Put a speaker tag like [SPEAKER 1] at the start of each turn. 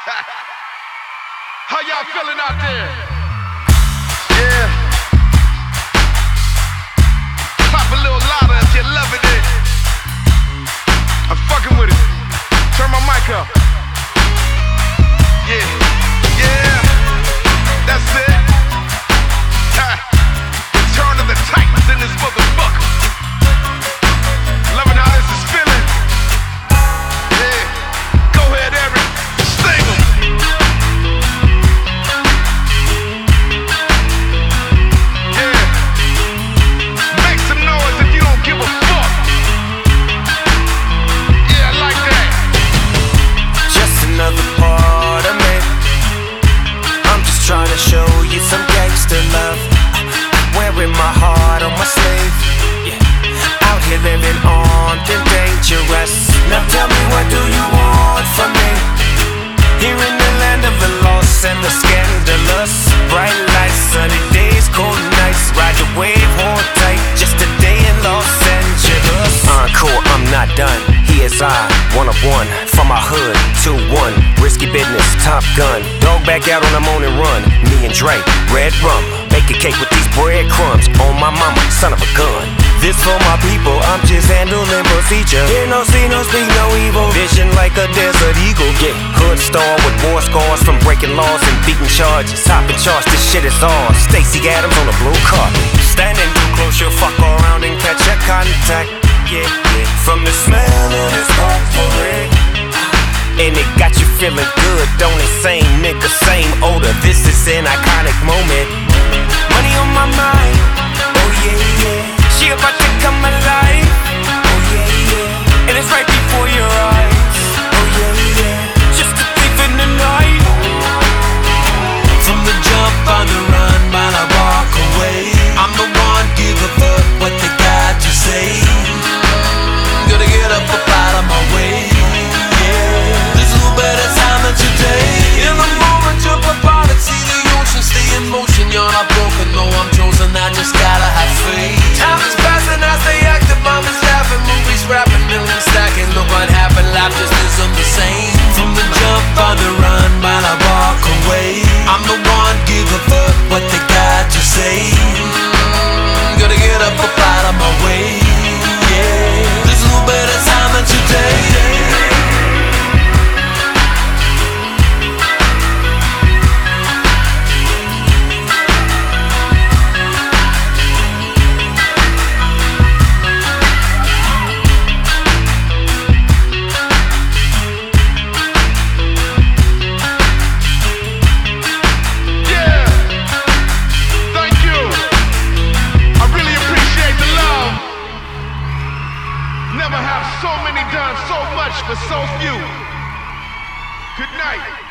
[SPEAKER 1] How y'all feeling out there? Yeah. Pop a little louder if you're loving it. I'm fucking with it. Turn my mic up. Yeah. Yeah. That's it. Return of the Titans in this motherfucker. Loving how this is feeling. Yeah. Go ahead, Eric. Sting 'em. Yeah. Make some noise if you don't give a fuck. Yeah, I like that.
[SPEAKER 2] Just another part of me. I'm just trying to show you some gangster love. Wearing my heart on my sleeve. Yeah. Out here living armed and dangerous. Now tell me, what do you want from me? Here in the land of the lost and the scandalous. Bright lights, sunny days, cold nights. Ride the wave, hold tight. Just a day in Los Angeles. Encore, I'm not done. Here's I, one of one. From my hood, 2-1. Risky business, Top Gun. Dog back out on the morning run. Me and Dre, red rum. Bake a cake with these breadcrumbs. On my mama, son of a gun. This for my people, I'm just handling procedure. Hear no, see no, speak no evil. Vision like a desert eagle. Yeah, hood star with war scars from breaking laws and beating charges. Topping charge, this shit is ours. Stacey Adams on a blue carpet. Standing too close, you'll fuck around and catch a contact. Yeah, yeah. From the smell of this potpourri. And it got you feeling good, don't it? Same nigga, same odor. This is an iconic moment. Money on my mind. Oh yeah, yeah. She about to come alive. Oh yeah, yeah. And it's right before your eyes. Oh yeah, yeah. Just a thief in the night.
[SPEAKER 3] From the jump on the run while I walk away. I'm the one, give a fuck what they got to say. Gonna get up out of my way. Yeah, there's a little better time than today. In the moment, jump up out and see the ocean, stay in motion. You're not broken, no, I'm chosen. I just gotta have faith. Time is passing, I stay active. I'm just laughing, movies, rapping, millions stacking. Look what happened, life just isn't the same. From the jump on the run while I walk away. I'm the one, give a fuck what they got to say. Gonna get up out of my way. Yeah, there's a little better time than today.
[SPEAKER 1] Never have so many done so much for so few. Good night.